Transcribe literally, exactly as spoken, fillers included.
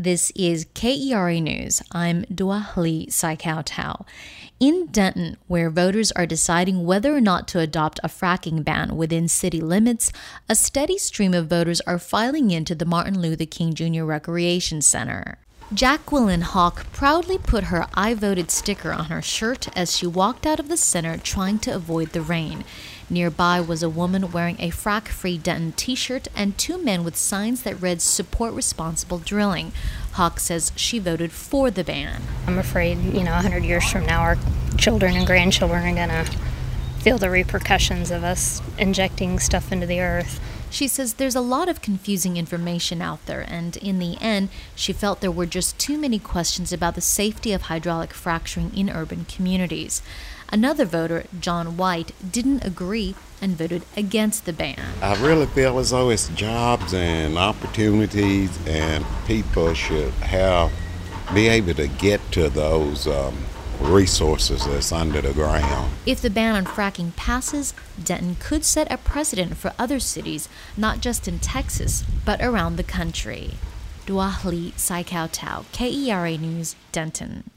This is K E R A News. I'm Dua Lee Saikau Tao. In Denton, where voters are deciding whether or not to adopt a fracking ban within city limits, a steady stream of voters are filing into the Martin Luther King Junior Recreation Center. Jacqueline Hawk proudly put her I voted sticker on her shirt as she walked out of the center trying to avoid the rain. Nearby was a woman wearing a frack-free Denton t-shirt and two men with signs that read support responsible drilling. Hawk says she voted for the ban. I'm afraid, you know, one hundred years from now, our children and grandchildren are going to feel the repercussions of us injecting stuff into the earth. She says there's a lot of confusing information out there, and in the end, she felt there were just too many questions about the safety of hydraulic fracturing in urban communities. Another voter, John White, didn't agree and voted against the ban. I really feel as though it's jobs and opportunities, and people should have be able to get to those um, resources that's under the ground. If the ban on fracking passes, Denton could set a precedent for other cities, not just in Texas, but around the country. Dua Lee Saikau Tao, K E R A News, Denton.